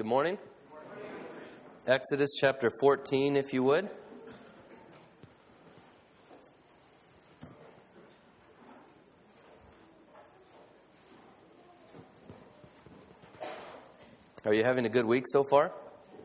Good morning. Exodus chapter 14, if you would. Are you having a good week so far?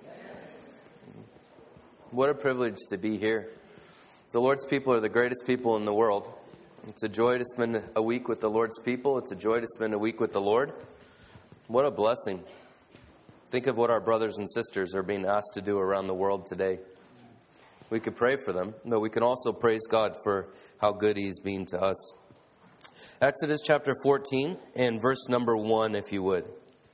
What a privilege to be here. The Lord's people are the greatest people in the world. It's a joy to spend a week with the Lord's people. It's a joy to spend a week with the Lord. What a blessing. Think of what our brothers and sisters are being asked to do around the world today. We could pray for them, but we can also praise God for how good He's been to us. Exodus chapter 14 and verse number 1, if you would.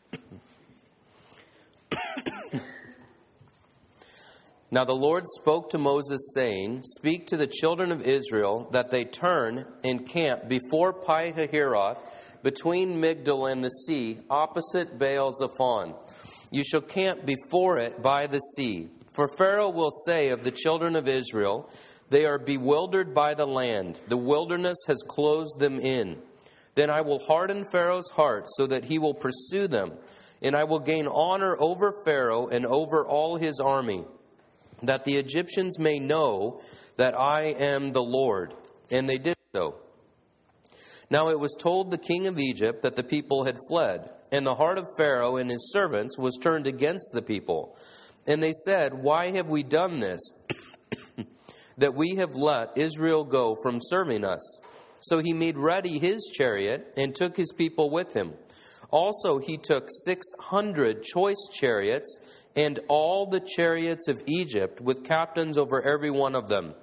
Now the Lord spoke to Moses, saying, Speak to the children of Israel that they turn and camp before Pi-hahiroth, between Migdol and the sea, opposite Baal-zephon. You shall camp before it by the sea. For Pharaoh will say of the children of Israel, They are bewildered by the land. The wilderness has closed them in. Then I will harden Pharaoh's heart so that he will pursue them. And I will gain honor over Pharaoh and over all his army, that the Egyptians may know that I am the Lord. And they did so. Now it was told the king of Egypt that the people had fled, and the heart of Pharaoh and his servants was turned against the people. And they said, Why have we done this, that we have let Israel go from serving us? So he made ready his chariot and took his people with him. Also he took 600 choice chariots and all the chariots of Egypt with captains over every one of them.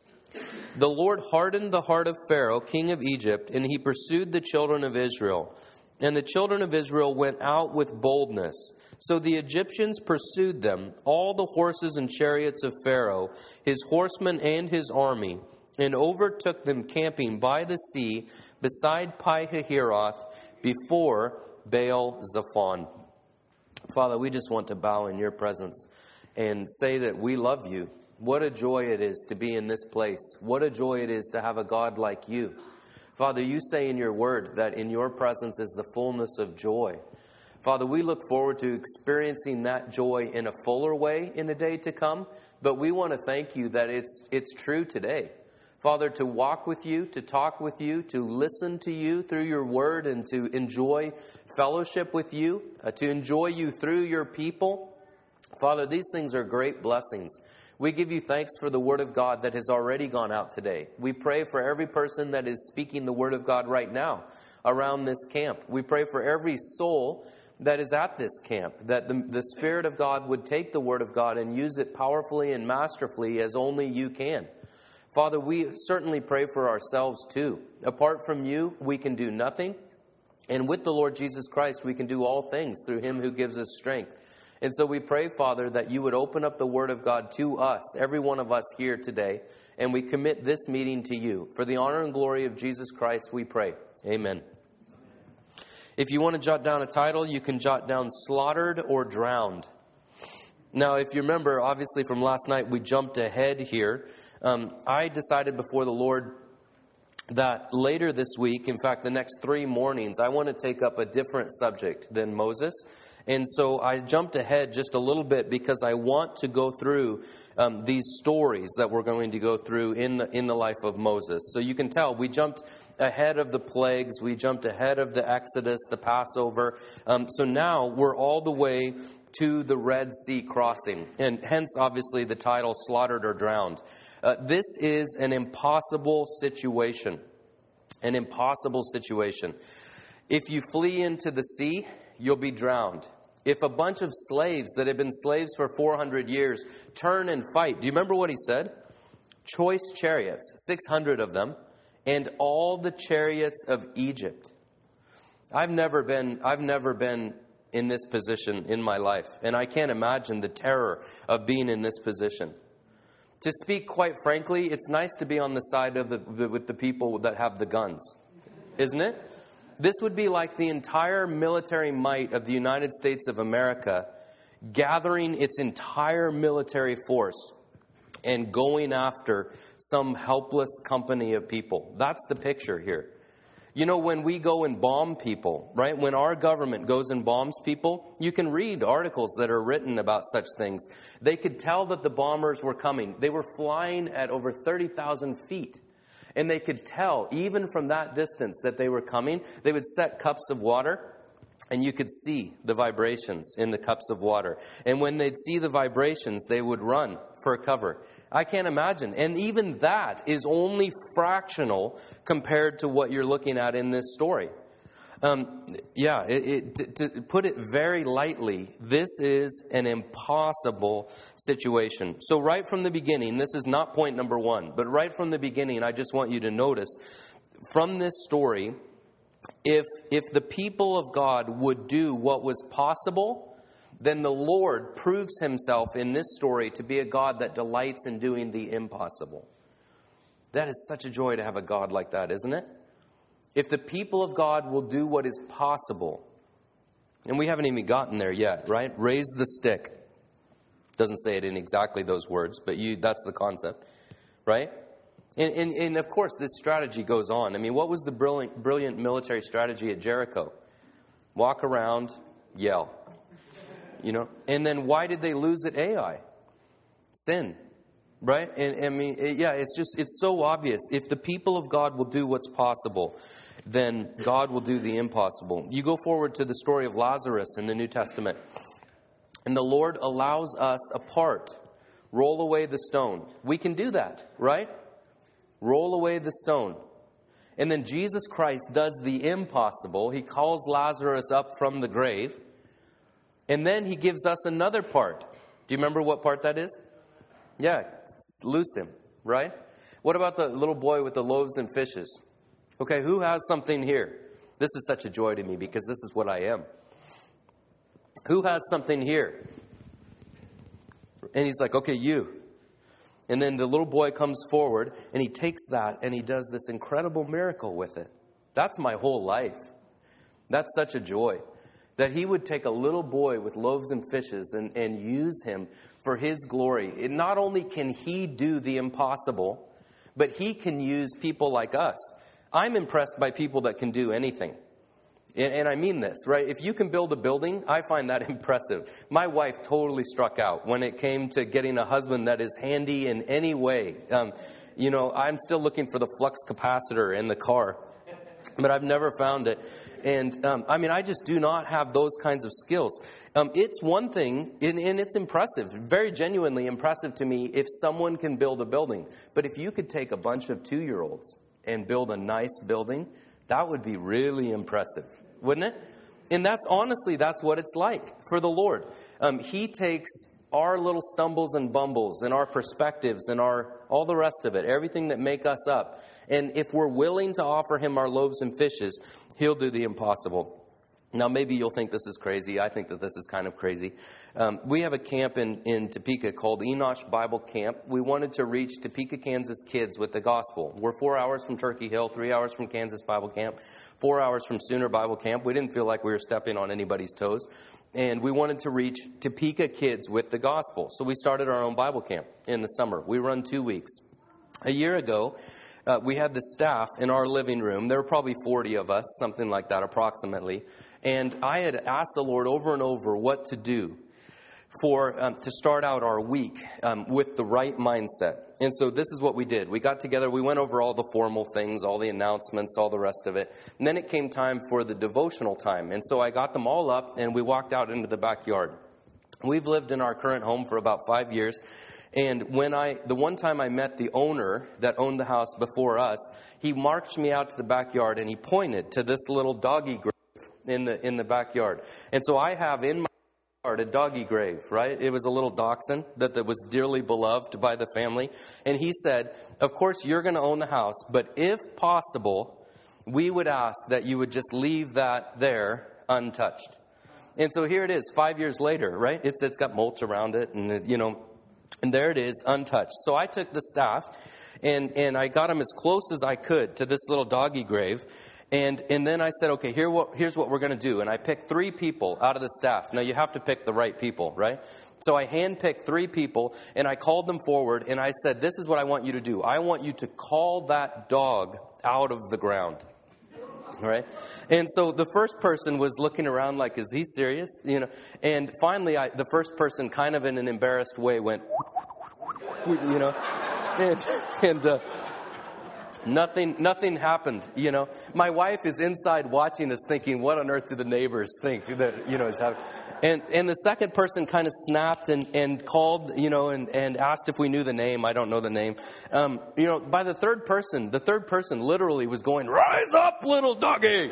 The Lord hardened the heart of Pharaoh, king of Egypt, and he pursued the children of Israel. And the children of Israel went out with boldness. So the Egyptians pursued them, all the horses and chariots of Pharaoh, his horsemen and his army, and overtook them camping by the sea beside Pi-hahiroth before Baal-zephon. Father, we just want to bow in your presence and say that we love you. What a joy it is to be in this place. What a joy it is to have a God like you. Father, you say in your word that in your presence is the fullness of joy. Father, we look forward to experiencing that joy in a fuller way in the day to come, but we want to thank you that it's true today. Father, to walk with you, to talk with you, to listen to you through your word, and to enjoy fellowship with you, to enjoy you through your people. Father, these things are great blessings. We give you thanks for the word of God that has already gone out today. We pray for every person that is speaking the word of God right now around this camp. We pray for every soul that is at this camp, that the Spirit of God would take the word of God and use it powerfully and masterfully as only you can. Father, we certainly pray for ourselves too. Apart from you, we can do nothing. And with the Lord Jesus Christ, we can do all things through him who gives us strength. And so we pray, Father, that you would open up the word of God to us, every one of us here today. And we commit this meeting to you. For the honor and glory of Jesus Christ, we pray. Amen. If you want to jot down a title, you can jot down Slaughtered or Drowned. Now, if you remember, obviously from last night, we jumped ahead here. I decided before the Lord that later this week, in fact, the next 3 mornings, I want to take up a different subject than Moses. And so I jumped ahead just a little bit because I want to go through these stories that we're going to go through in the life of Moses. So you can tell we jumped ahead of the plagues. We jumped ahead of the Exodus, the Passover. So now we're all the way to the Red Sea crossing. And hence, obviously, the title, Slaughtered or Drowned. This is an impossible situation. An impossible situation. If you flee into the sea, you'll be drowned. If a bunch of slaves that have been slaves for 400 years turn and fight, do you remember what he said? Choice chariots, 600 of them, and all the chariots of Egypt. I've never been in this position in my life, and I can't imagine the terror of being in this position. To speak quite frankly, it's nice to be on the side of with the people that have the guns, isn't it? This would be like the entire military might of the United States of America gathering its entire military force and going after some helpless company of people. That's the picture here. You know, when we go and bomb people, right? When our government goes and bombs people, you can read articles that are written about such things. They could tell that the bombers were coming. They were flying at over 30,000 feet. And they could tell, even from that distance, that they were coming. They would set cups of water, and you could see the vibrations in the cups of water. And when they'd see the vibrations, they would run for cover. I can't imagine. And even that is only fractional compared to what you're looking at in this story. To put it very lightly, this is an impossible situation. So right from the beginning, this is not point number one, but right from the beginning, I just want you to notice from this story, if the people of God would do what was possible, then the Lord proves himself in this story to be a God that delights in doing the impossible. That is such a joy to have a God like that, isn't it? If the people of God will do what is possible, and we haven't even gotten there yet, right? Raise the stick. Doesn't say it in exactly those words, but that's the concept, right? And of course, this strategy goes on. I mean, what was the brilliant military strategy at Jericho? Walk around, yell. You know, and then why did they lose at Ai? Sin, right? And I mean, it's so obvious. If the people of God will do what's possible, then God will do the impossible. You go forward to the story of Lazarus in the New Testament, and the Lord allows us apart. Roll away the stone. We can do that, right? Roll away the stone. And then Jesus Christ does the impossible. He calls Lazarus up from the grave. And then he gives us another part. Do you remember what part that is? Yeah, loose him, right? What about the little boy with the loaves and fishes? Okay, who has something here? This is such a joy to me because this is what I am. Who has something here? And he's like, okay, you. And then the little boy comes forward and he takes that and he does this incredible miracle with it. That's my whole life. That's such a joy. That he would take a little boy with loaves and fishes and use him for his glory. Not only can he do the impossible, but he can use people like us. I'm impressed by people that can do anything. And I mean this, right? If you can build a building, I find that impressive. My wife totally struck out when it came to getting a husband that is handy in any way. I'm still looking for the flux capacitor in the car, but I've never found it. And I just do not have those kinds of skills. It's one thing, and it's impressive, very genuinely impressive to me if someone can build a building. But if you could take a bunch of 2-year-olds and build a nice building, that would be really impressive, wouldn't it? And that's what it's like for the Lord. He takes our little stumbles and bumbles and our perspectives and all the rest of it, everything that make us up. And if we're willing to offer him our loaves and fishes, he'll do the impossible. Now, maybe you'll think this is crazy. I think that this is kind of crazy. We have a camp in Topeka called Enosh Bible Camp. We wanted to reach Topeka, Kansas kids with the gospel. We're 4 hours from Turkey Hill, 3 hours from Kansas Bible Camp, 4 hours from Sooner Bible Camp. We didn't feel like we were stepping on anybody's toes. And we wanted to reach Topeka kids with the gospel. So we started our own Bible camp in the summer. We run 2 weeks. A year ago, we had the staff in our living room. There were probably 40 of us, something like that approximately. And I had asked the Lord over and over what to do to start out our week with the right mindset. And so this is what we did. We got together. We went over all the formal things, all the announcements, all the rest of it. And then it came time for the devotional time. And so I got them all up and we walked out into the backyard. We've lived in our current home for about 5 years. And the one time I met the owner that owned the house before us, he marched me out to the backyard and he pointed to this little doggy grave in the backyard. And so I have in my yard a doggy grave, right? It was a little dachshund that was dearly beloved by the family. And he said, of course, you're going to own the house, but if possible, we would ask that you would just leave that there untouched. And so here it is, 5 years later, right? It's got mulch around it and, and there it is, untouched. So I took the staff and I got them as close as I could to this little doggy grave. And then I said, okay, here's what we're going to do. And I picked 3 people out of the staff. Now, you have to pick the right people, right? So I handpicked 3 people, and I called them forward, and I said, this is what I want you to do. I want you to call that dog out of the ground. Right? And so the first person was looking around like, is he serious? And finally, the first person kind of in an embarrassed way went, and nothing happened, My wife is inside watching us thinking, what on earth do the neighbors think that, is happening? And the second person kind of snapped and called, and asked if we knew the name. I don't know the name. By the third person literally was going, rise up, little doggy,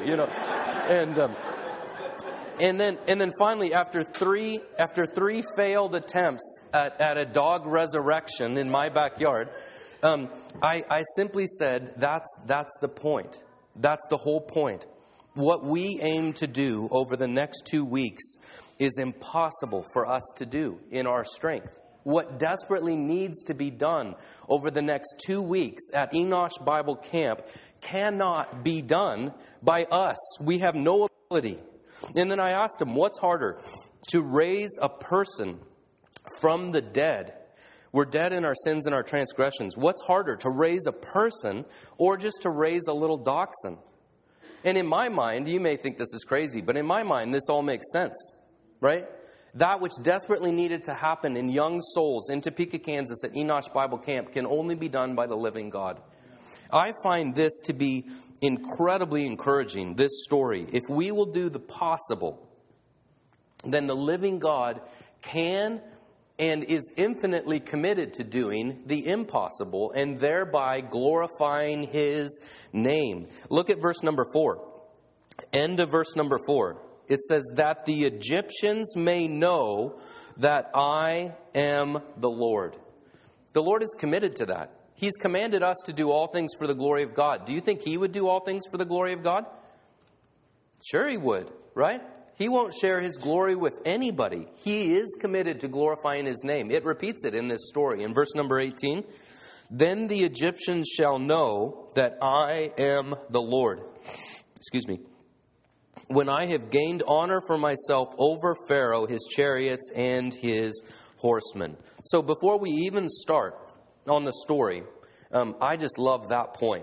And then finally, after three failed attempts at a dog resurrection in my backyard, I simply said, that's the point. That's the whole point. What we aim to do over the next 2 weeks is impossible for us to do in our strength. What desperately needs to be done over the next 2 weeks at Enosh Bible Camp cannot be done by us. We have no ability. And then I asked him, what's harder, to raise a person from the dead? We're dead in our sins and our transgressions. What's harder, to raise a person or just to raise a little dachshund? And in my mind, you may think this is crazy, but in my mind, this all makes sense, right? That which desperately needed to happen in young souls in Topeka, Kansas at Enosh Bible Camp can only be done by the living God. I find this to be incredibly encouraging, this story. If we will do the possible, then the living God can and is infinitely committed to doing the impossible and thereby glorifying His name. Look at verse number 4. End of verse number 4. It says, that the Egyptians may know that I am the Lord. The Lord is committed to that. He's commanded us to do all things for the glory of God. Do you think He would do all things for the glory of God? Sure He would, right? He won't share His glory with anybody. He is committed to glorifying His name. It repeats it in this story. In verse number 18, then the Egyptians shall know that I am the Lord. Excuse me. When I have gained honor for myself over Pharaoh, his chariots, and his horsemen. So before we even start on the story, I just love that point.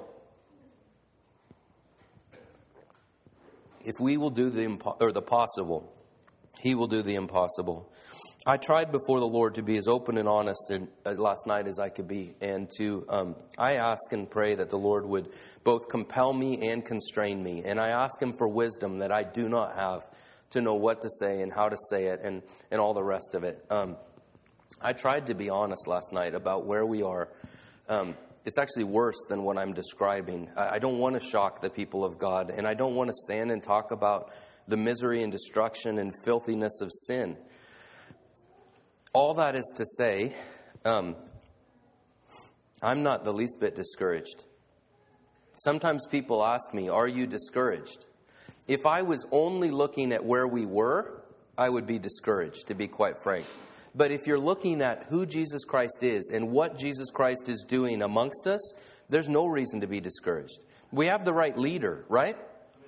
If we will do the possible, He will do the impossible. I tried before the Lord to be as open and honest last night as I could be, and I ask and pray that the Lord would both compel me and constrain me, and I ask Him for wisdom that I do not have to know what to say and how to say it and all the rest of it. I tried to be honest last night about where we are. It's actually worse than what I'm describing. I don't want to shock the people of God, and I don't want to stand and talk about the misery and destruction and filthiness of sin. All that is to say, I'm not the least bit discouraged. Sometimes people ask me, are you discouraged? If I was only looking at where we were, I would be discouraged, to be quite frank. But if you're looking at who Jesus Christ is and what Jesus Christ is doing amongst us, there's no reason to be discouraged. We have the right leader, right?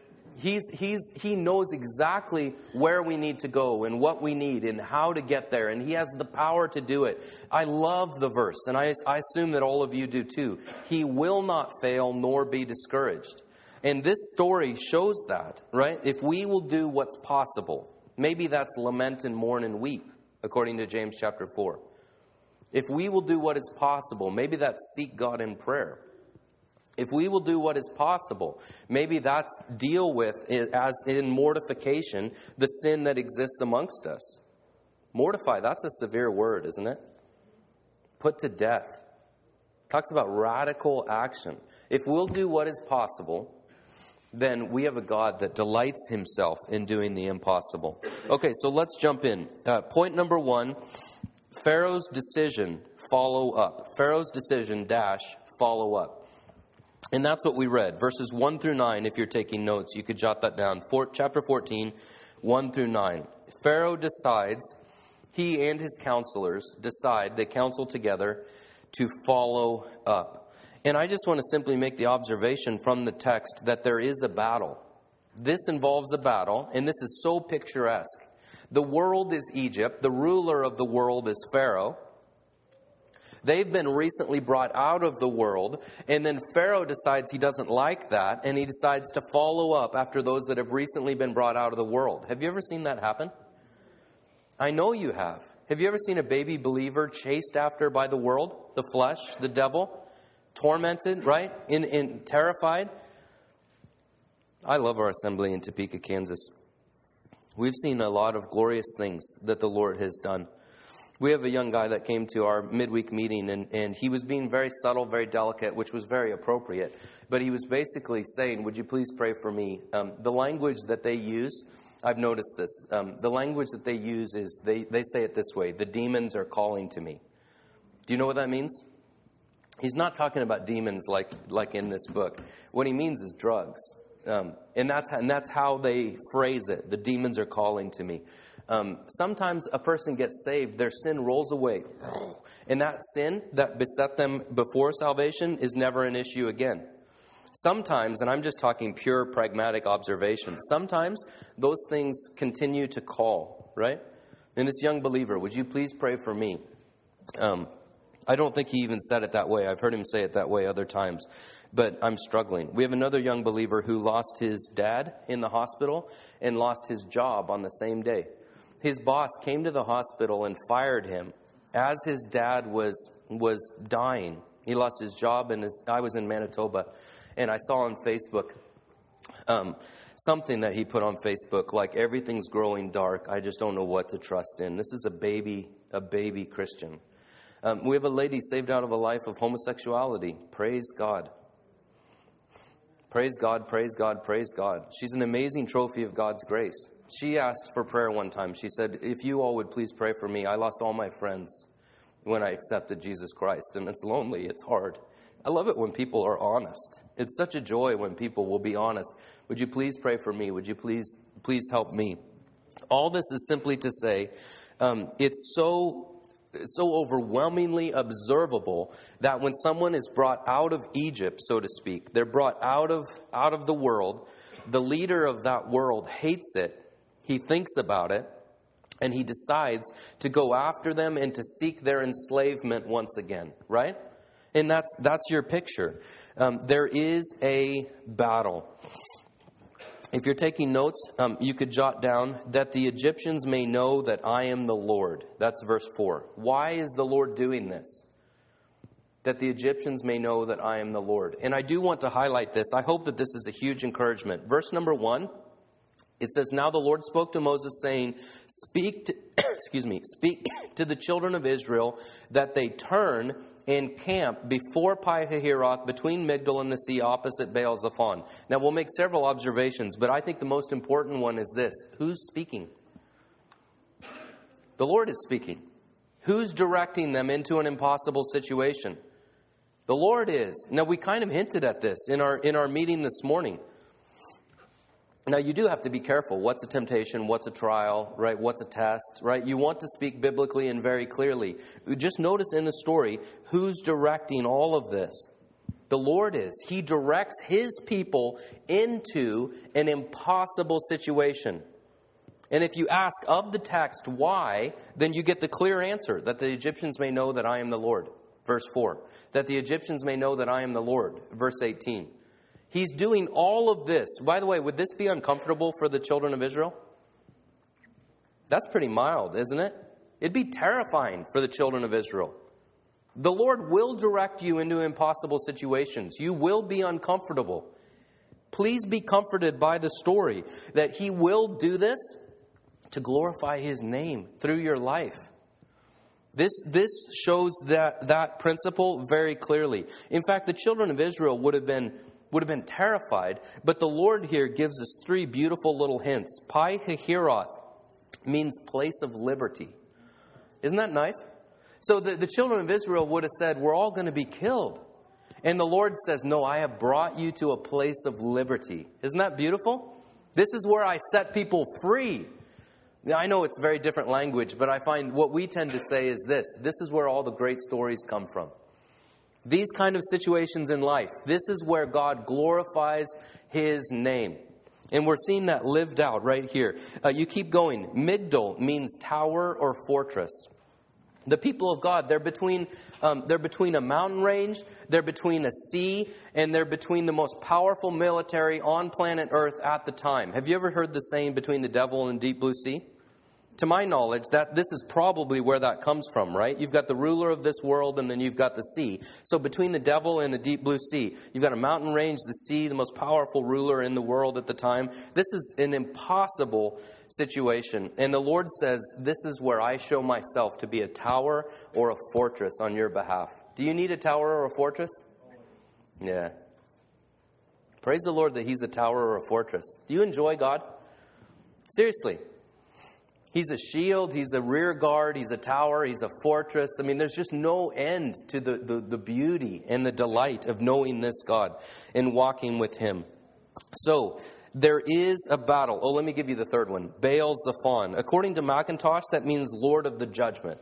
He knows exactly where we need to go and what we need and how to get there. And He has the power to do it. I love the verse, and I assume that all of you do too. He will not fail nor be discouraged. And this story shows that, right? If we will do what's possible, maybe that's lament and mourn and weep, according to James chapter 4. If we will do what is possible, maybe that's seek God in prayer. If we will do what is possible, maybe that's deal with, as in mortification, the sin that exists amongst us. Mortify, that's a severe word, isn't it? Put to death. Talks about radical action. If we'll do what is possible, then we have a God that delights Himself in doing the impossible. Okay, so let's jump in. Point number 1, Pharaoh's decision, follow up. Pharaoh's decision, follow up. And that's what we read. Verses 1 through 9, if you're taking notes, you could jot that down. Chapter 14, 1 through 9. Pharaoh decides, he and his counselors decide, they counsel together to follow up. And I just want to simply make the observation from the text that there is a battle. This involves a battle, and this is so picturesque. The world is Egypt. The ruler of the world is Pharaoh. They've been recently brought out of the world, and then Pharaoh decides he doesn't like that, and he decides to follow up after those that have recently been brought out of the world. Have you ever seen that happen? I know you have. Have you ever seen a baby believer chased after by the world, the flesh, the devil, tormented, right? In terrified? I love our assembly in Topeka, Kansas. We've seen a lot of glorious things that the Lord has done. We have a young guy that came to our midweek meeting, and he was being very subtle, very delicate, which was very appropriate. But he was basically saying, would you please pray for me? The language that they use, I've noticed this. The language that they use is, they say it this way: the demons are calling to me. Do you know what that means? He's not talking about demons like in this book. What he means is drugs. And that's how they phrase it. The demons are calling to me. Sometimes a person gets saved, their sin rolls away. And that sin that beset them before salvation is never an issue again. Sometimes, and I'm just talking pure pragmatic observation, sometimes those things continue to call, right? And this young believer, would you please pray for me? I don't think he even said it that way. I've heard him say it that way other times. But I'm struggling. We have another young believer who lost his dad in the hospital and lost his job on the same day. His boss came to the hospital and fired him as his dad was dying. He lost his job, and I was in Manitoba, and I saw on Facebook something that he put on Facebook, like, everything's growing dark. I just don't know what to trust in. This is a baby Christian. We have a lady saved out of a life of homosexuality. Praise God. Praise God, praise God, praise God. She's an amazing trophy of God's grace. She asked for prayer one time. She said, if you all would please pray for me. I lost all my friends when I accepted Jesus Christ. And it's lonely. It's hard. I love it when people are honest. It's such a joy when people will be honest. Would you please pray for me? Would you please help me? All this is simply to say, it's so overwhelmingly observable that when someone is brought out of Egypt, so to speak, they're brought out of the world, the leader of that world hates it, he thinks about it, and he decides to go after them and to seek their enslavement once again, right? And that's your picture. There is a battle. If you're taking notes, you could jot down that the Egyptians may know that I am the Lord. That's verse 4. Why is the Lord doing this? That the Egyptians may know that I am the Lord. And I do want to highlight this. I hope that this is a huge encouragement. Verse number 1, it says, now the Lord spoke to Moses, saying, speak to the children of Israel that they turn and camp before Pi-hahiroth, between Migdol and the sea, opposite Baal-zephon. Now, we'll make several observations, but I think the most important one is this. Who's speaking? The Lord is speaking. Who's directing them into an impossible situation? The Lord is. Now, we kind of hinted at this in our meeting this morning. Now, you do have to be careful. What's a temptation? What's a trial? Right? What's a test? Right? You want to speak biblically and very clearly. Just notice in the story who's directing all of this. The Lord is. He directs His people into an impossible situation. And if you ask of the text why, then you get the clear answer, that the Egyptians may know that I am the Lord. Verse 4. That the Egyptians may know that I am the Lord. Verse 18. He's doing all of this. By the way, would this be uncomfortable for the children of Israel? That's pretty mild, isn't it? It'd be terrifying for the children of Israel. The Lord will direct you into impossible situations. You will be uncomfortable. Please be comforted by the story that He will do this to glorify His name through your life. This shows that principle very clearly. In fact, the children of Israel would have been terrified, but the Lord here gives us 3 beautiful little hints. Pi-hahiroth means place of liberty. Isn't that nice? So the children of Israel would have said, we're all going to be killed. And the Lord says, no, I have brought you to a place of liberty. Isn't that beautiful? This is where I set people free. I know it's very different language, but I find what we tend to say is this. This is where all the great stories come from. These kind of situations in life, this is where God glorifies His name. And we're seeing that lived out right here. You keep going. Migdol means tower or fortress. The people of God, they're between a mountain range, they're between a sea, and they're between the most powerful military on planet Earth at the time. Have you ever heard the saying between the devil and deep blue sea? To my knowledge, that this is probably where that comes from, right? You've got the ruler of this world, and then you've got the sea. So between the devil and the deep blue sea, you've got a mountain range, the sea, the most powerful ruler in the world at the time. This is an impossible situation. And the Lord says, this is where I show myself to be a tower or a fortress on your behalf. Do you need a tower or a fortress? Yeah. Praise the Lord that He's a tower or a fortress. Do you enjoy God? Seriously. He's a shield, He's a rear guard, He's a tower, He's a fortress. I mean, there's just no end to the beauty and the delight of knowing this God and walking with Him. So, there is a battle. Oh, let me give you the third one. Baal Zephon. According to Macintosh, that means Lord of the Judgment.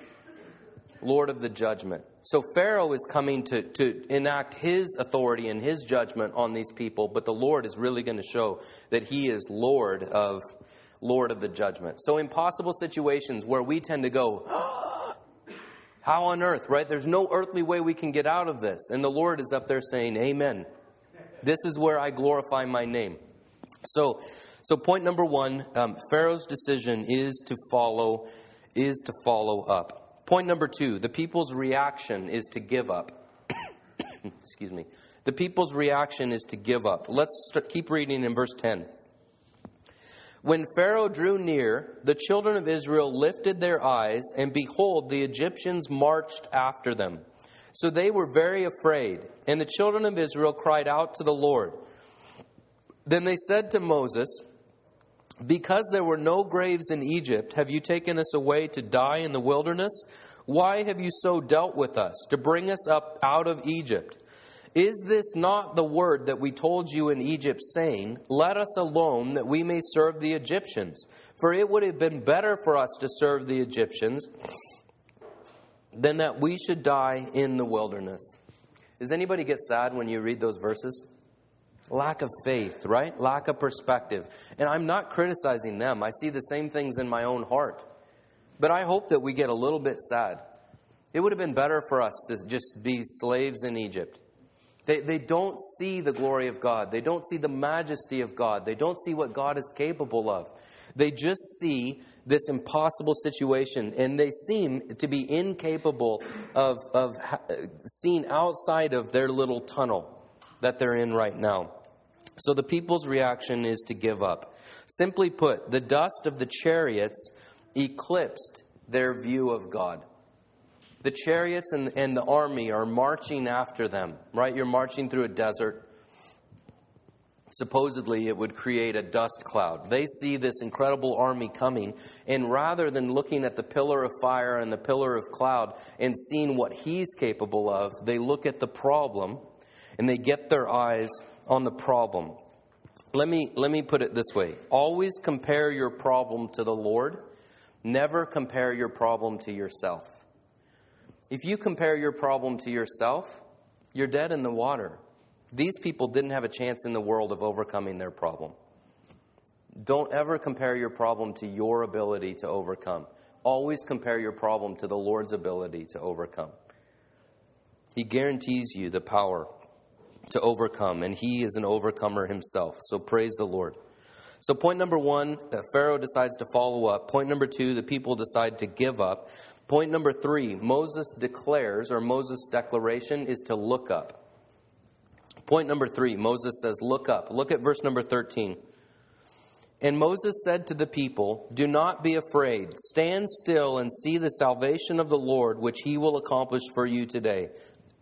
Lord of the Judgment. So Pharaoh is coming to enact his authority and his judgment on these people, but the Lord is really going to show that He is Lord of the judgment. So impossible situations where we tend to go, how on earth, right? There's no earthly way we can get out of this. And the Lord is up there saying, amen. This is where I glorify my name. So point number one, Pharaoh's decision is to follow up. Point number two, the people's reaction is to give up. Excuse me. The people's reaction is to give up. Let's keep reading in verse 10. When Pharaoh drew near, the children of Israel lifted their eyes, and behold, the Egyptians marched after them. So they were very afraid, and the children of Israel cried out to the Lord. Then they said to Moses, because there were no graves in Egypt, have you taken us away to die in the wilderness? Why have you so dealt with us, to bring us up out of Egypt? Is this not the word that we told you in Egypt, saying, let us alone that we may serve the Egyptians? For it would have been better for us to serve the Egyptians than that we should die in the wilderness. Does anybody get sad when you read those verses? Lack of faith, right? Lack of perspective. And I'm not criticizing them. I see the same things in my own heart. But I hope that we get a little bit sad. It would have been better for us to just be slaves in Egypt. They don't see the glory of God. They don't see the majesty of God. They don't see what God is capable of. They just see this impossible situation, and they seem to be incapable of seeing outside of their little tunnel that they're in right now. So the people's reaction is to give up. Simply put, the dust of the chariots eclipsed their view of God. The chariots and the army are marching after them, right? You're marching through a desert. Supposedly, it would create a dust cloud. They see this incredible army coming, and rather than looking at the pillar of fire and the pillar of cloud and seeing what He's capable of, they look at the problem, and they get their eyes on the problem. Let me put it this way. Always compare your problem to the Lord. Never compare your problem to yourself. If you compare your problem to yourself, you're dead in the water. These people didn't have a chance in the world of overcoming their problem. Don't ever compare your problem to your ability to overcome. Always compare your problem to the Lord's ability to overcome. He guarantees you the power to overcome, and He is an overcomer Himself. So praise the Lord. So point number one, Pharaoh decides to follow up. Point number two, the people decide to give up. Point number three, Moses declares, or Moses' declaration is to look up. Point number three, Moses says, look up. Look at verse number 13. And Moses said to the people, do not be afraid. Stand still and see the salvation of the Lord, which He will accomplish for you today.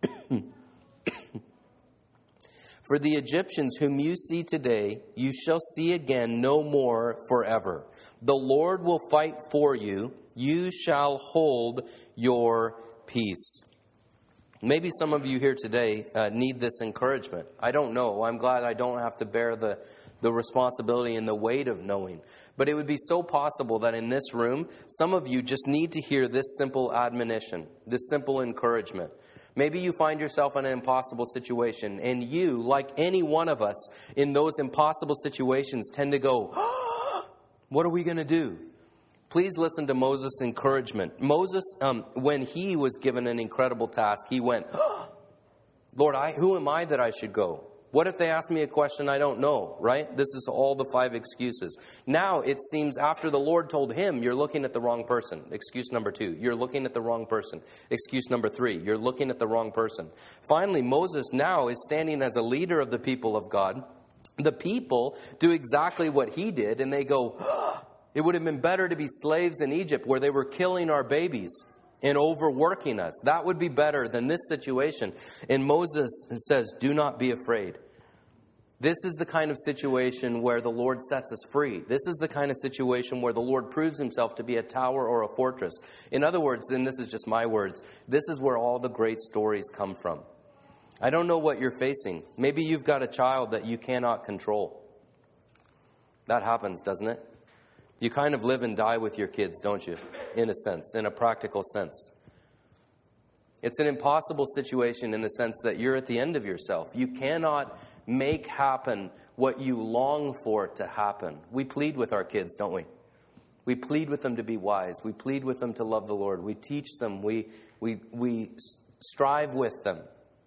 For the Egyptians whom you see today, you shall see again no more forever. The Lord will fight for you. You shall hold your peace. Maybe some of you here today need this encouragement. I don't know. I'm glad I don't have to bear the responsibility and the weight of knowing. But it would be so possible that in this room, some of you just need to hear this simple admonition, this simple encouragement. Maybe you find yourself in an impossible situation, and you, like any one of us in those impossible situations, tend to go, what are we going to do? Please listen to Moses' encouragement. Moses, when he was given an incredible task, he went, Lord, who am I that I should go? What if they ask me a question I don't know, right? This is all the 5 excuses. Now it seems after the Lord told him, you're looking at the wrong person. Excuse number 2, you're looking at the wrong person. Excuse number 3, you're looking at the wrong person. Finally, Moses now is standing as a leader of the people of God. The people do exactly what he did, and they go, it would have been better to be slaves in Egypt where they were killing our babies and overworking us. That would be better than this situation. And Moses says, do not be afraid. This is the kind of situation where the Lord sets us free. This is the kind of situation where the Lord proves himself to be a tower or a fortress. In other words, and this is just my words, this is where all the great stories come from. I don't know what you're facing. Maybe you've got a child that you cannot control. That happens, doesn't it? You kind of live and die with your kids, don't you? In a sense, in a practical sense. It's an impossible situation in the sense that you're at the end of yourself. You cannot make happen what you long for to happen. We plead with our kids, don't we? We plead with them to be wise. We plead with them to love the Lord. We teach them. We strive with them.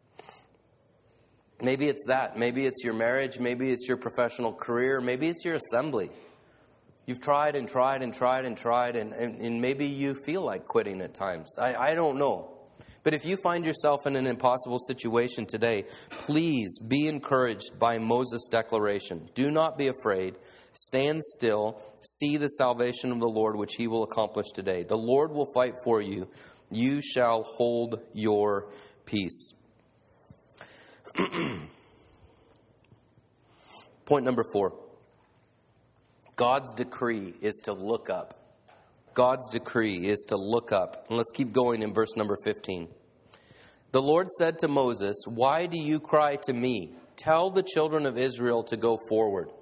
Maybe it's that. Maybe it's your marriage. Maybe it's your professional career. Maybe it's your assembly. You've tried and tried and tried and tried, and maybe you feel like quitting at times. I don't know. But if you find yourself in an impossible situation today, please be encouraged by Moses' declaration. Do not be afraid. Stand still. See the salvation of the Lord, which he will accomplish today. The Lord will fight for you. You shall hold your peace. Point number 4. God's decree is to look up. God's decree is to look up. And let's keep going in verse number 15. The Lord said to Moses, why do you cry to me? Tell the children of Israel to go forward.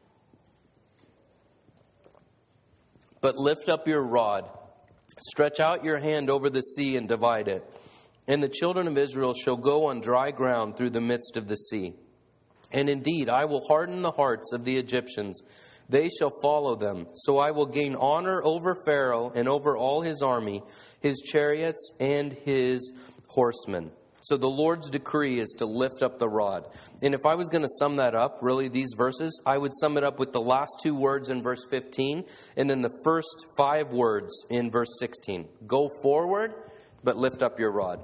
But lift up your rod, stretch out your hand over the sea and divide it. And the children of Israel shall go on dry ground through the midst of the sea. And indeed, I will harden the hearts of the Egyptians. They shall follow them. So I will gain honor over Pharaoh and over all his army, his chariots and his horsemen. So the Lord's decree is to lift up the rod. And if I was going to sum that up, really these verses, I would sum it up with the last 2 words in verse 15 and then the first 5 words in verse 16. Go forward, but lift up your rod.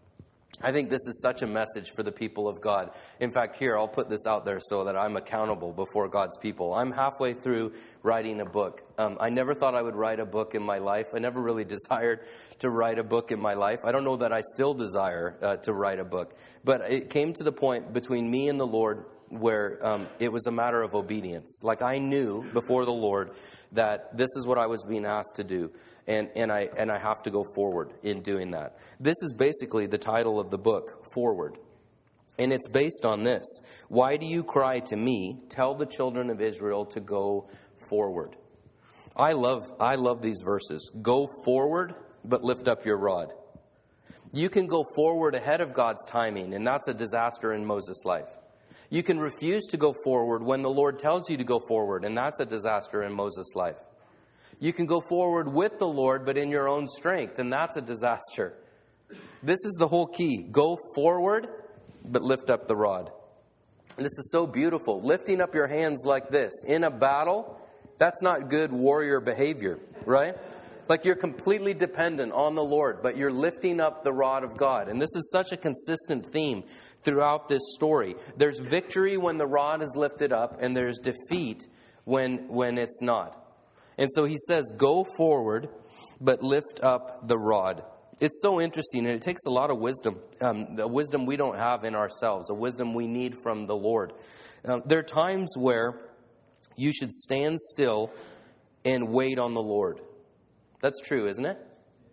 I think this is such a message for the people of God. In fact, here, I'll put this out there so that I'm accountable before God's people. I'm halfway through writing a book. I never thought I would write a book in my life. I never really desired to write a book in my life. I don't know that I still desire to write a book. But it came to the point between me and the Lord where it was a matter of obedience. Like I knew before the Lord that this is what I was being asked to do. And I have to go forward in doing that. This is basically the title of the book, Forward. And it's based on this. Why do you cry to me? Tell the children of Israel to go forward. I love these verses. Go forward, but lift up your rod. You can go forward ahead of God's timing, and that's a disaster in Moses' life. You can refuse to go forward when the Lord tells you to go forward, and that's a disaster in Moses' life. You can go forward with the Lord, but in your own strength, and that's a disaster. This is the whole key. Go forward, but lift up the rod. And this is so beautiful. Lifting up your hands like this in a battle, that's not good warrior behavior, right? Like you're completely dependent on the Lord, but you're lifting up the rod of God. And this is such a consistent theme throughout this story. There's victory when the rod is lifted up, and there's defeat when it's not. And so he says, go forward, but lift up the rod. It's so interesting, and it takes a lot of wisdom, a wisdom we don't have in ourselves, a wisdom we need from the Lord. There are times where you should stand still and wait on the Lord. That's true, isn't it?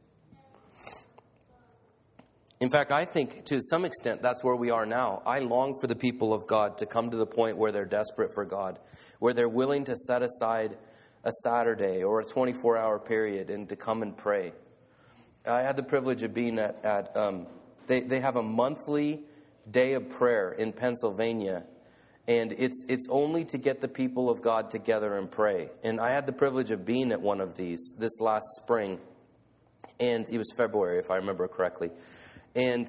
In fact, I think to some extent that's where we are now. I long for the people of God to come to the point where they're desperate for God, where they're willing to set aside a Saturday or a 24-hour period and to come and pray. I had the privilege of being they have a monthly day of prayer in Pennsylvania, And it's only to get the people of God together and pray. And I had the privilege of being at one of these this last spring. And it was February, if I remember correctly. And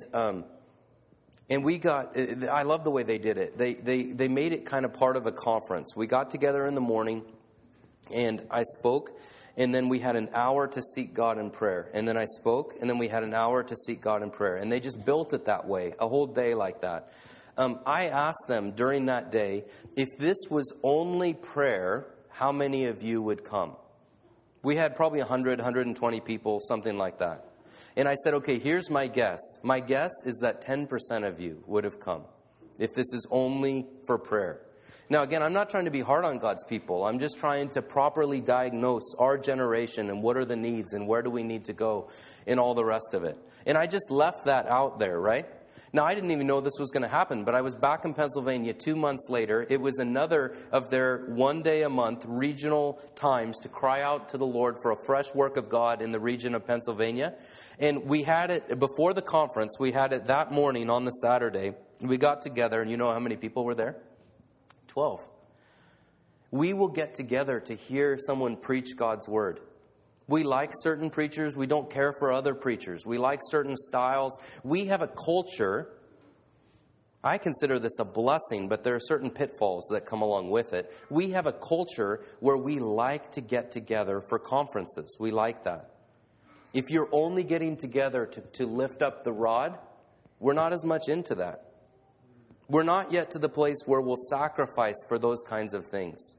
we got, I love the way they did it. They made it kind of part of a conference. We got together in the morning, and I spoke, and then we had an hour to seek God in prayer. And then I spoke, and then we had an hour to seek God in prayer. And they just built it that way, a whole day like that. I asked them during that day, if this was only prayer, how many of you would come? We had probably 100, 120 people, something like that. And I said, okay, here's my guess. My guess is that 10% of you would have come if this is only for prayer. Now, again, I'm not trying to be hard on God's people. I'm just trying to properly diagnose our generation and what are the needs and where do we need to go and all the rest of it. And I just left that out there, right? Now, I didn't even know this was going to happen, but I was back in Pennsylvania 2 months later. It was another of their 1 day a month regional times to cry out to the Lord for a fresh work of God in the region of Pennsylvania. And we had it before the conference. We had it that morning on the Saturday. We got together, and you know how many people were there? 12. We will get together to hear someone preach God's word. We like certain preachers. We don't care for other preachers. We like certain styles. We have a culture. I consider this a blessing, but there are certain pitfalls that come along with it. We have a culture where we like to get together for conferences. We like that. If you're only getting together to lift up the rod, we're not as much into that. We're not yet to the place where we'll sacrifice for those kinds of things.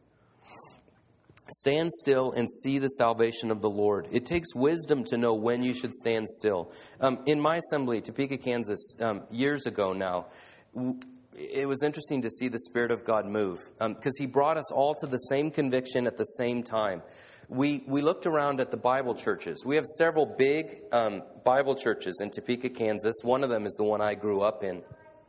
Stand still and see the salvation of the Lord. It takes wisdom to know when you should stand still. In my assembly, Topeka, Kansas, years ago now, it was interesting to see the Spirit of God move because He brought us all to the same conviction at the same time. We looked around at the Bible churches. We have several big Bible churches in Topeka, Kansas. One of them is the one I grew up in.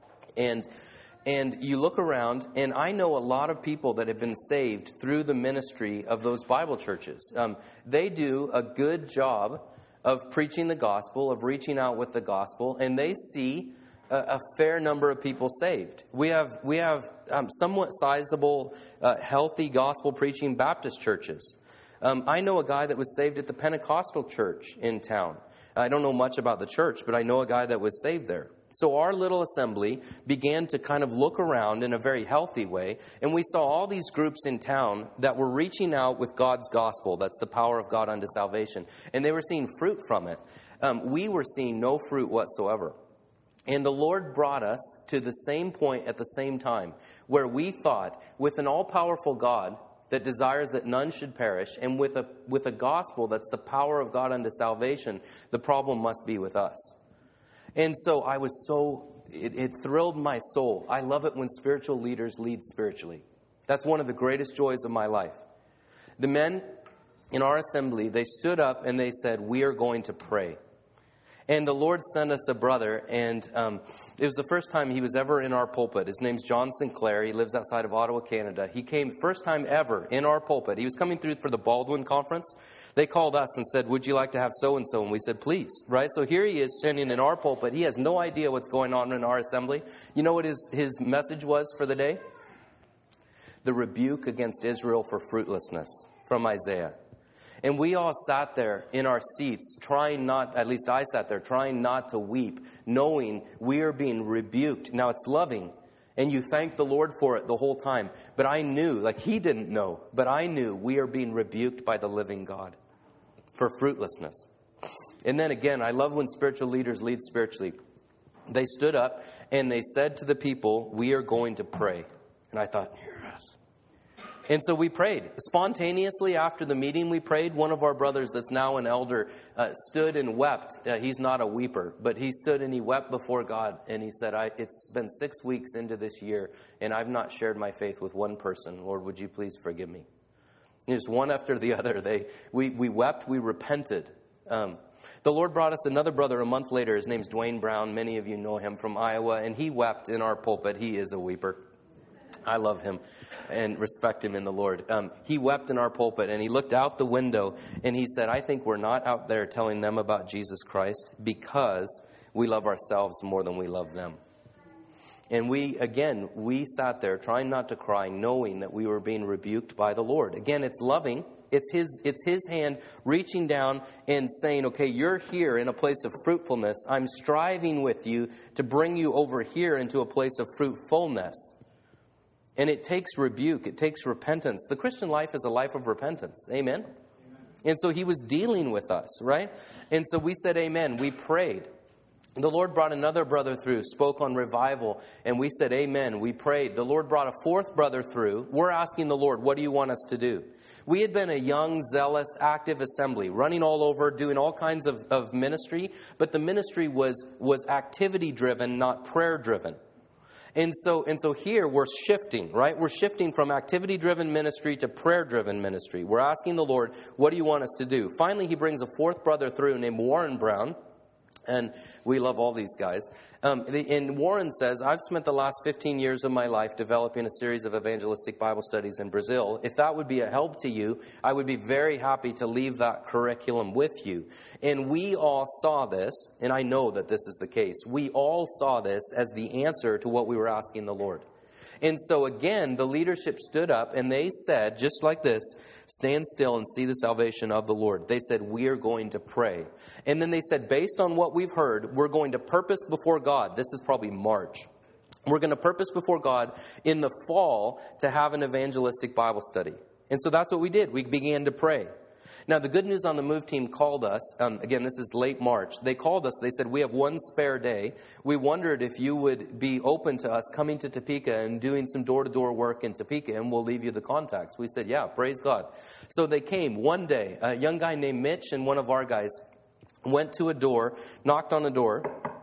And you look around, and I know a lot of people that have been saved through the ministry of those Bible churches. They do a good job of preaching the gospel, of reaching out with the gospel, and they see a fair number of people saved. We have somewhat sizable, healthy gospel preaching Baptist churches. I know a guy that was saved at the Pentecostal church in town. I don't know much about the church, but I know a guy that was saved there. So our little assembly began to kind of look around in a very healthy way, and we saw all these groups in town that were reaching out with God's gospel. That's the power of God unto salvation. And they were seeing fruit from it. We were seeing no fruit whatsoever. And the Lord brought us to the same point at the same time, where we thought, with an all-powerful God that desires that none should perish, and with a gospel that's the power of God unto salvation, the problem must be with us. And so I was it thrilled my soul. I love it when spiritual leaders lead spiritually. That's one of the greatest joys of my life. The men in our assembly, they stood up and they said, we are going to pray. And the Lord sent us a brother, and it was the first time he was ever in our pulpit. His name's John Sinclair. He lives outside of Ottawa, Canada. He came first time ever in our pulpit. He was coming through for the Baldwin Conference. They called us and said, would you like to have so-and-so? And we said, please. Right? So here he is standing in our pulpit. He has no idea what's going on in our assembly. You know what his message was for the day? The rebuke against Israel for fruitlessness from Isaiah. And we all sat there in our seats, at least I sat there, trying not to weep, knowing we are being rebuked. Now, it's loving, and you thank the Lord for it the whole time. But I knew, like he didn't know, but I knew we are being rebuked by the living God for fruitlessness. And then again, I love when spiritual leaders lead spiritually. They stood up, and they said to the people, we are going to pray. And I thought, and so we prayed. Spontaneously after the meeting, we prayed. One of our brothers that's now an elder stood and wept. He's not a weeper, but he stood and he wept before God. And he said, it's been 6 weeks into this year, and I've not shared my faith with one person. Lord, would you please forgive me? Just one after the other. We wept, we repented. The Lord brought us another brother a month later. His name's Dwayne Brown. Many of you know him from Iowa, and he wept in our pulpit. He is a weeper. I love him and respect him in the Lord. He wept in our pulpit, and he looked out the window, and he said, I think we're not out there telling them about Jesus Christ because we love ourselves more than we love them. And we sat there trying not to cry, knowing that we were being rebuked by the Lord. Again, it's loving. It's his hand reaching down and saying, okay, you're here in a place of fruitfulness. I'm striving with you to bring you over here into a place of fruitfulness. And it takes rebuke. It takes repentance. The Christian life is a life of repentance. Amen? And so he was dealing with us, right? And so we said amen. We prayed. The Lord brought another brother through, spoke on revival, and we said amen. We prayed. The Lord brought a fourth brother through. We're asking the Lord, what do you want us to do? We had been a young, zealous, active assembly, running all over, doing all kinds of ministry, but the ministry was activity-driven, not prayer-driven. And so here we're shifting, right? We're shifting from activity-driven ministry to prayer-driven ministry. We're asking the Lord, what do you want us to do? Finally, he brings a fourth brother through named Warren Brown. And we love all these guys. And Warren says, I've spent the last 15 years of my life developing a series of evangelistic Bible studies in Brazil. If that would be a help to you, I would be very happy to leave that curriculum with you. And we all saw this, and I know that this is the case. We all saw this as the answer to what we were asking the Lord. And so again, the leadership stood up and they said, just like this, stand still and see the salvation of the Lord. They said, we are going to pray. And then they said, based on what we've heard, we're going to purpose before God. This is probably March. We're going to purpose before God in the fall to have an evangelistic Bible study. And so that's what we did. We began to pray. Now, the Good News on the Move team called us. Again, this is late March. They called us. They said, we have one spare day. We wondered if you would be open to us coming to Topeka and doing some door-to-door work in Topeka, and we'll leave you the contacts. We said, yeah, praise God. So they came one day. A young guy named Mitch and one of our guys went to a door, knocked on a door,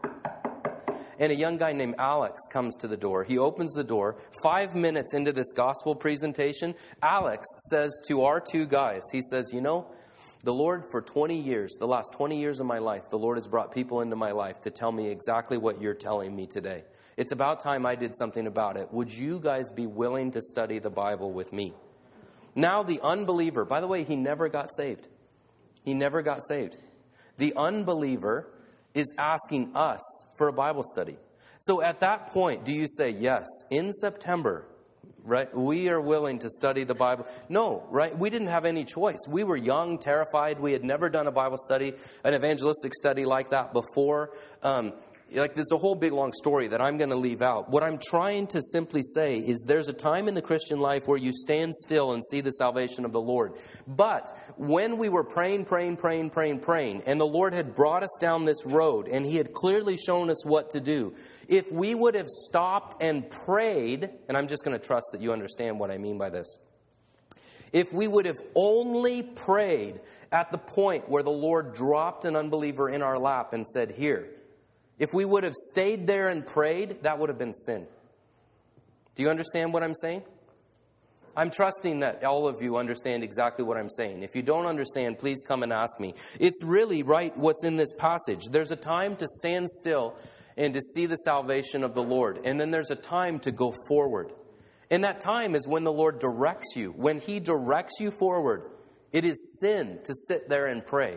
and a young guy named Alex comes to the door. He opens the door. 5 minutes into this gospel presentation, Alex says to our two guys, he says, you know, the Lord for 20 years, the last 20 years of my life, the Lord has brought people into my life to tell me exactly what you're telling me today. It's about time I did something about it. Would you guys be willing to study the Bible with me? Now the unbeliever, by the way, he never got saved. He never got saved. The unbeliever is asking us for a Bible study. So at that point, do you say, yes, in September, right, we are willing to study the Bible? No, right? We didn't have any choice. We were young, terrified. We had never done a Bible study, an evangelistic study like that before. There's a whole big long story that I'm going to leave out. What I'm trying to simply say is there's a time in the Christian life where you stand still and see the salvation of the Lord. But when we were praying, and the Lord had brought us down this road, and He had clearly shown us what to do, if we would have stopped and prayed, and I'm just going to trust that you understand what I mean by this. If we would have only prayed at the point where the Lord dropped an unbeliever in our lap and said, here, if we would have stayed there and prayed, that would have been sin. Do you understand what I'm saying? I'm trusting that all of you understand exactly what I'm saying. If you don't understand, please come and ask me. It's really right what's in this passage. There's a time to stand still and to see the salvation of the Lord. And then there's a time to go forward. And that time is when the Lord directs you. When He directs you forward, it is sin to sit there and pray.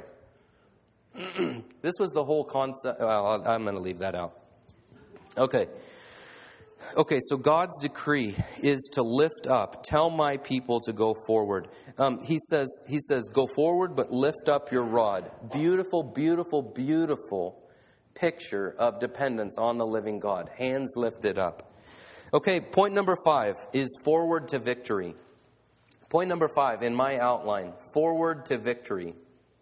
This was the whole concept. Well, I'm going to leave that out. Okay, so God's decree is to lift up. Tell my people to go forward. He says, go forward, but lift up your rod. Beautiful, beautiful, beautiful picture of dependence on the living God. Hands lifted up. Okay, point number 5 is forward to victory. Point number 5 in my outline, forward to victory.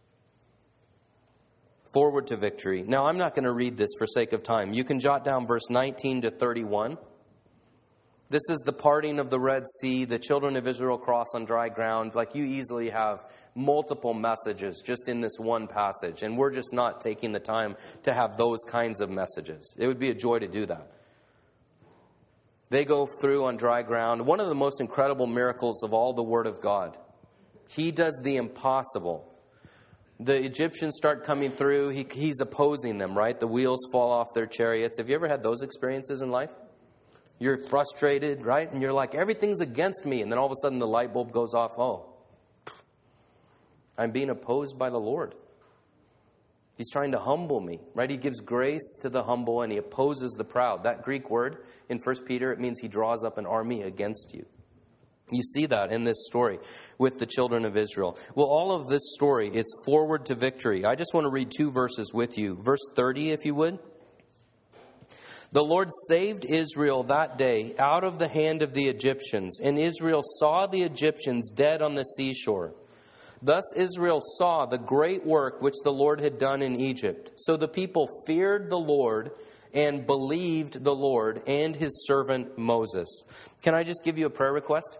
Forward to victory. Now, I'm not going to read this for sake of time. You can jot down verse 19 to 31. This is the parting of the Red Sea. The children of Israel cross on dry ground. Like, you easily have multiple messages just in this one passage. And we're just not taking the time to have those kinds of messages. It would be a joy to do that. They go through on dry ground. One of the most incredible miracles of all the Word of God. He does the impossible. The Egyptians start coming through. He's opposing them, right? The wheels fall off their chariots. Have you ever had those experiences in life? You're frustrated, right? And you're like, everything's against me. And then all of a sudden the light bulb goes off. Oh, I'm being opposed by the Lord. He's trying to humble me, right? He gives grace to the humble and he opposes the proud. That Greek word in 1 Peter, it means he draws up an army against you. You see that in this story with the children of Israel. Well, all of this story, it's forward to victory. I just want to read 2 verses with you. Verse 30, if you would. The Lord saved Israel that day out of the hand of the Egyptians, and Israel saw the Egyptians dead on the seashore. Thus Israel saw the great work which the Lord had done in Egypt. So the people feared the Lord and believed the Lord and his servant Moses. Can I just give you a prayer request?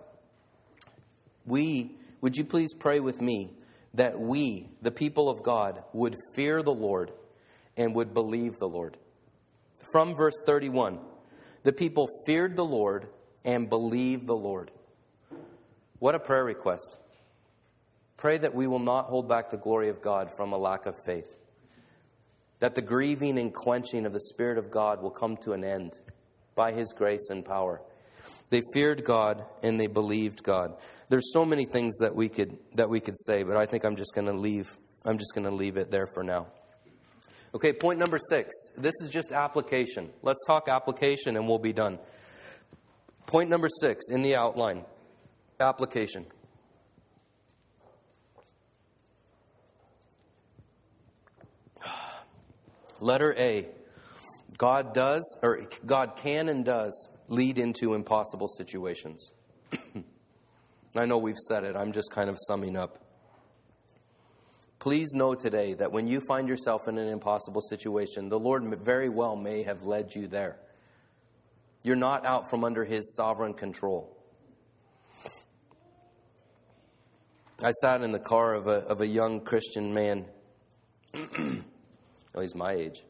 Would you please pray with me that we, the people of God, would fear the Lord and would believe the Lord? From verse 31, the people feared the Lord and believed the Lord. What a prayer request. Pray that we will not hold back the glory of God from a lack of faith. That the grieving and quenching of the Spirit of God will come to an end by his grace and power. They feared God and they believed God. There's so many things that we could say, but I think I'm just going to leave it there for now. Okay, point number 6. This is just application. Let's talk application and we'll be done. Point number 6 in the outline. Application. Letter A. God can and does lead into impossible situations. I know we've said it. I'm just kind of summing up. Please know today that when you find yourself in an impossible situation, the Lord very well may have led you there. You're not out from under his sovereign control. I sat in the car of a young Christian man. Oh, he's my age.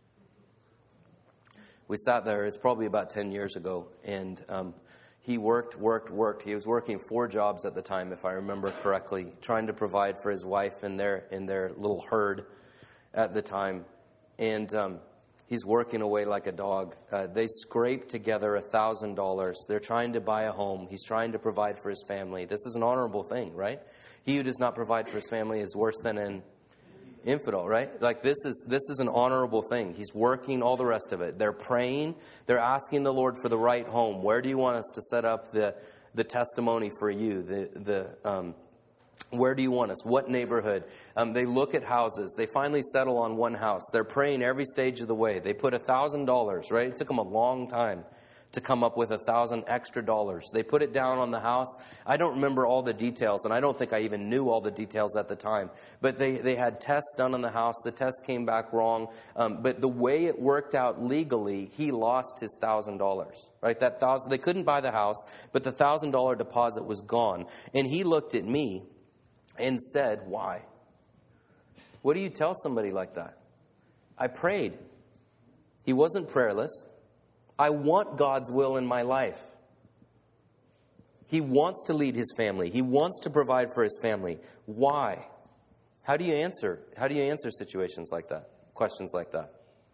We sat there, it's probably about 10 years ago, and he worked. He was working 4 jobs at the time, if I remember correctly, trying to provide for his wife and their little herd at the time. And he's working away like a dog. They scraped together $1,000. They're trying to buy a home. He's trying to provide for his family. This is an honorable thing, right? He who does not provide for his family is worse than an infidel, right? Like this is an honorable thing. He's working, all the rest of it. They're praying. They're asking the Lord for the right home. Where do you want us to set up the testimony for you? Where do you want us? What neighborhood? They look at houses. They finally settle on one house. They're praying every stage of the way. They put $1,000, right? It took them a long time to come up with $1,000 extra dollars. They put it down on the house. I don't remember all the details, and I don't think I even knew all the details at the time. But they had tests done on the house. The test came back wrong. But the way it worked out legally, he lost his $1,000. Right? That $1,000. They couldn't buy the house, but the $1,000 deposit was gone. And he looked at me and said, "Why? What do you tell somebody like that?" I prayed. He wasn't prayerless. I want God's will in my life. He wants to lead his family. He wants to provide for his family. Why? How do you answer? How do you answer situations like that? Questions like that?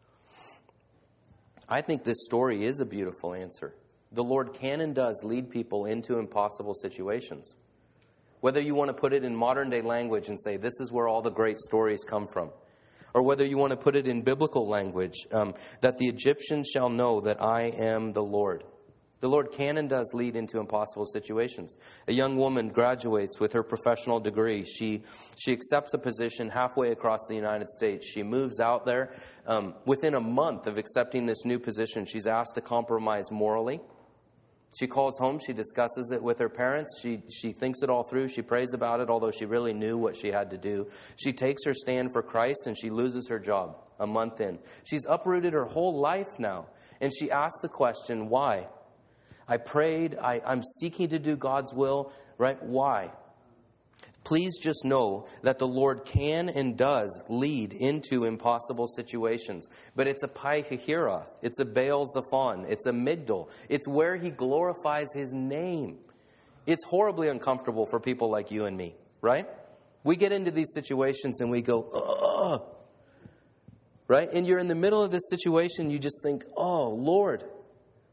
I think this story is a beautiful answer. The Lord can and does lead people into impossible situations. Whether you want to put it in modern day language and say this is where all the great stories come from, or whether you want to put it in biblical language, that the Egyptians shall know that I am the Lord. The Lord can and does lead into impossible situations. A young woman graduates with her professional degree. She accepts a position halfway across the United States. She moves out there. Within a month of accepting this new position, she's asked to compromise morally. She calls home. She discusses it with her parents. She thinks it all through. She prays about it, although she really knew what she had to do. She takes her stand for Christ, and she loses her job a month in. She's uprooted her whole life now. And she asks the question, why? I prayed. I'm seeking to do God's will, right? Why? Please just know that the Lord can and does lead into impossible situations. But it's a Pi Hahiroth. It's a Baal Zephon. It's a Migdal. It's where he glorifies his name. It's horribly uncomfortable for people like you and me, right? We get into these situations and we go, ugh. Right? And you're in the middle of this situation, you just think, oh, Lord,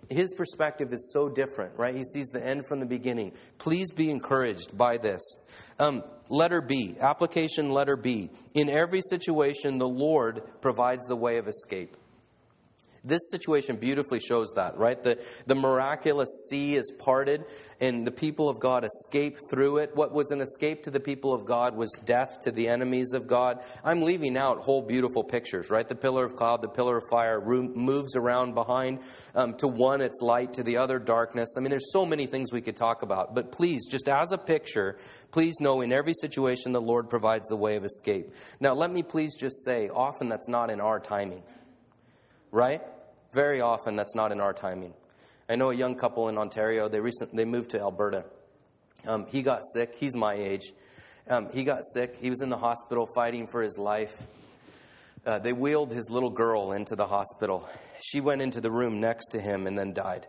His perspective is so different, right? He sees the end from the beginning. Please be encouraged by this. Letter B, application letter B. In every situation, the Lord provides the way of escape. This situation beautifully shows that, right? The miraculous sea is parted and the people of God escape through it. What was an escape to the people of God was death to the enemies of God. I'm leaving out whole beautiful pictures, right? The pillar of cloud, the pillar of fire moves around behind. To one, it's light, to the other, darkness. I mean, there's so many things we could talk about. But please, just as a picture, please know in every situation the Lord provides the way of escape. Now, let me please just say, often that's not in our timing. Right? Very often that's not in our timing. I know a young couple in Ontario, they moved to Alberta. He got sick. He's my age. He got sick. He was in the hospital fighting for his life. They wheeled his little girl into the hospital. She went into the room next to him and then died.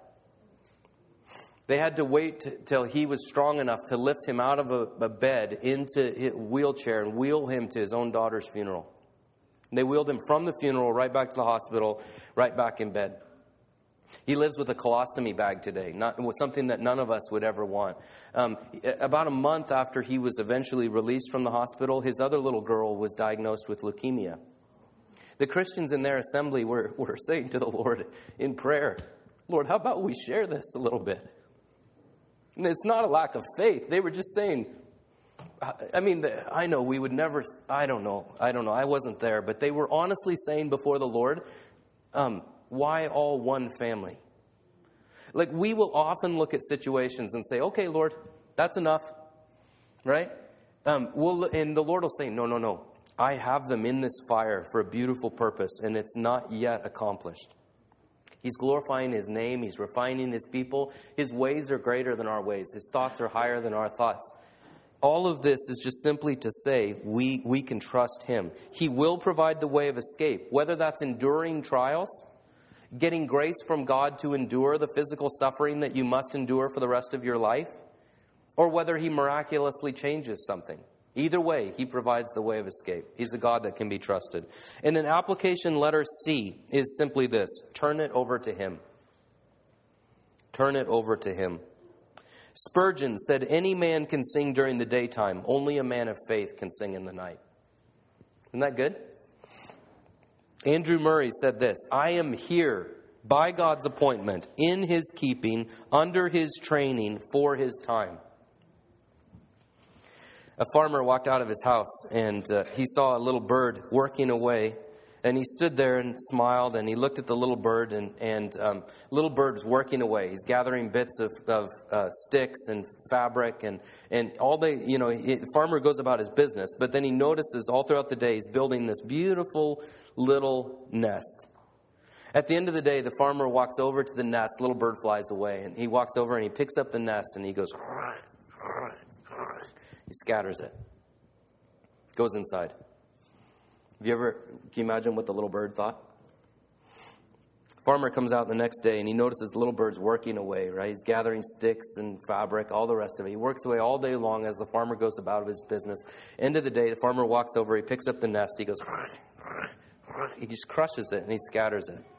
They had to wait till he was strong enough to lift him out of a bed into a wheelchair and wheel him to his own daughter's funeral. They wheeled him from the funeral right back to the hospital, right back in bed. He lives with a colostomy bag today, something that none of us would ever want. About a month after he was eventually released from the hospital, his other little girl was diagnosed with leukemia. The Christians in their assembly were saying to the Lord in prayer, Lord, how about we share this a little bit? And it's not a lack of faith. They were just saying, I mean, I know we would never, I don't know, I wasn't there, but they were honestly saying before the Lord, why all one family? Like, we will often look at situations and say, okay, Lord, that's enough, right? And the Lord will say, no, I have them in this fire for a beautiful purpose, and it's not yet accomplished. He's glorifying His name, He's refining His people. His ways are greater than our ways. His thoughts are higher than our thoughts. All of this is just simply to say we can trust Him. He will provide the way of escape, whether that's enduring trials, getting grace from God to endure the physical suffering that you must endure for the rest of your life, or whether He miraculously changes something. Either way, He provides the way of escape. He's a God that can be trusted. And then application letter C is simply this: turn it over to Him. Turn it over to Him. Spurgeon said, any man can sing during the daytime. Only a man of faith can sing in the night. Isn't that good? Andrew Murray said this: I am here by God's appointment, in His keeping, under His training, for His time. A farmer walked out of his house and he saw a little bird working away. And he stood there and smiled, and he looked at the little bird, and little bird was working away. He's gathering bits of sticks and fabric, and all day, the farmer goes about his business. But then he notices all throughout the day he's building this beautiful little nest. At the end of the day, the farmer walks over to the nest. Little bird flies away, and he walks over and he picks up the nest, and he goes, he scatters it, goes inside. Can you imagine what the little bird thought? Farmer comes out the next day and he notices the little bird's working away, right? He's gathering sticks and fabric, all the rest of it. He works away all day long as the farmer goes about his business. End of the day, the farmer walks over, he picks up the nest, he goes, he just crushes it and he scatters it.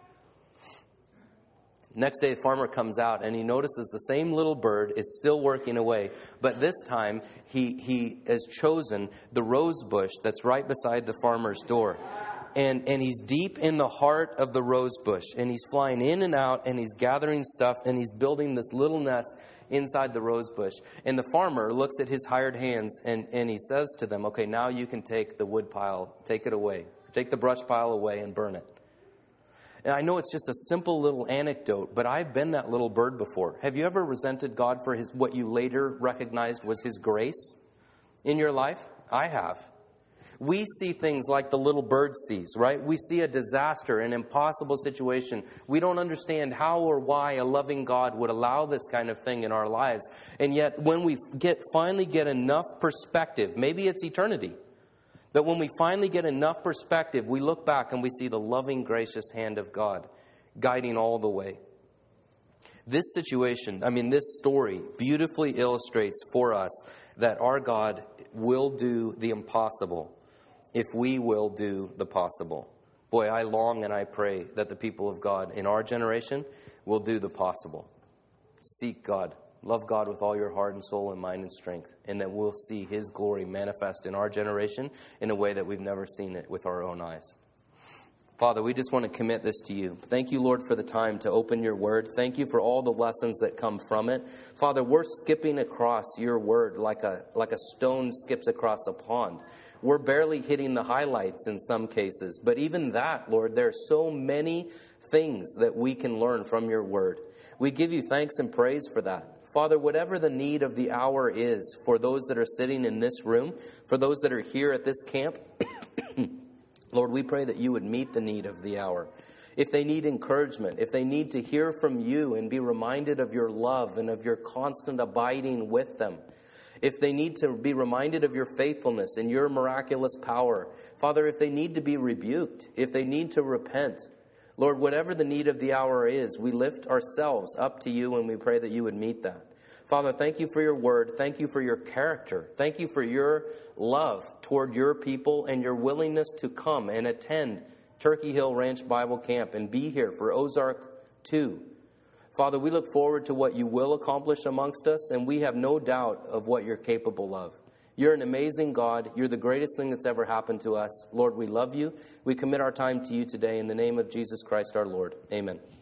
Next day, the farmer comes out and he notices the same little bird is still working away. But this time, he has chosen the rose bush that's right beside the farmer's door. And he's deep in the heart of the rose bush. And he's flying in and out and he's gathering stuff and he's building this little nest inside the rose bush. And the farmer looks at his hired hands and he says to them, okay, now you can take the wood pile, take it away. Take the brush pile away and burn it. And I know it's just a simple little anecdote, but I've been that little bird before. Have you ever resented God for what you later recognized was His grace in your life? I have. We see things like the little bird sees, right? We see a disaster, an impossible situation. We don't understand how or why a loving God would allow this kind of thing in our lives. And yet, when we finally get enough perspective, maybe it's eternity, but when we finally get enough perspective, we look back and we see the loving, gracious hand of God guiding all the way. This situation, this story beautifully illustrates for us that our God will do the impossible if we will do the possible. Boy, I long and I pray that the people of God in our generation will do the possible. Seek God. Love God with all your heart and soul and mind and strength. And that we'll see His glory manifest in our generation in a way that we've never seen it with our own eyes. Father, we just want to commit this to you. Thank you, Lord, for the time to open your word. Thank you for all the lessons that come from it. Father, we're skipping across your word like a stone skips across a pond. We're barely hitting the highlights in some cases. But even that, Lord, there are so many things that we can learn from your word. We give you thanks and praise for that. Father, whatever the need of the hour is for those that are sitting in this room, for those that are here at this camp, Lord, we pray that you would meet the need of the hour. If they need encouragement, if they need to hear from you and be reminded of your love and of your constant abiding with them, if they need to be reminded of your faithfulness and your miraculous power, Father, if they need to be rebuked, if they need to repent, Lord, whatever the need of the hour is, we lift ourselves up to you and we pray that you would meet that. Father, thank you for your word. Thank you for your character. Thank you for your love toward your people and your willingness to come and attend Turkey Hill Ranch Bible Camp and be here for Ozark 2. Father, we look forward to what you will accomplish amongst us, and we have no doubt of what you're capable of. You're an amazing God. You're the greatest thing that's ever happened to us. Lord, we love you. We commit our time to you today in the name of Jesus Christ our Lord. Amen.